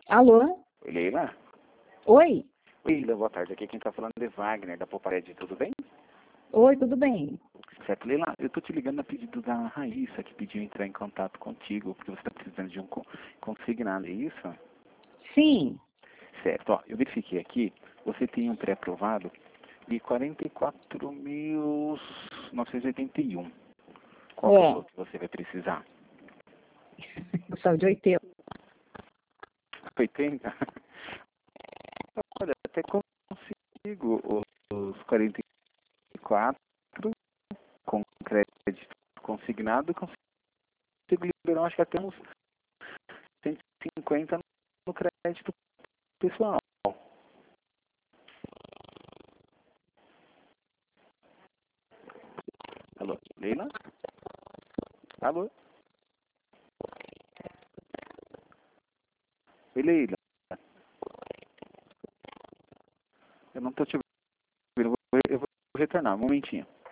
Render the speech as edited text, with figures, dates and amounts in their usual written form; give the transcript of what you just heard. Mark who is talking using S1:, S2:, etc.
S1: Alô?
S2: Oi, Leila?
S1: Oi?
S2: Oi, Leila, boa tarde. Aqui quem tá falando é Wagner, da Popared, tudo bem?
S1: Oi, tudo bem?
S2: Certo, Leila, eu tô te ligando a pedido da Raíssa, que pediu entrar em contato contigo, porque você tá precisando de um consignado, é isso?
S1: Sim,
S2: Certo, ó, eu verifiquei aqui, você tem um pré-aprovado de 44.981. Qual que é o
S1: é.
S2: valor que você vai precisar?
S1: Eu sou de 80.
S2: 80? Olha, até consigo os 44 com crédito consignado, consigo liberar, acho que até uns 150 no crédito pessoal. Alô, Leila? Alô? Oi, Leila? Eu não tô te ouvindo, eu vou retornar, um momentinho.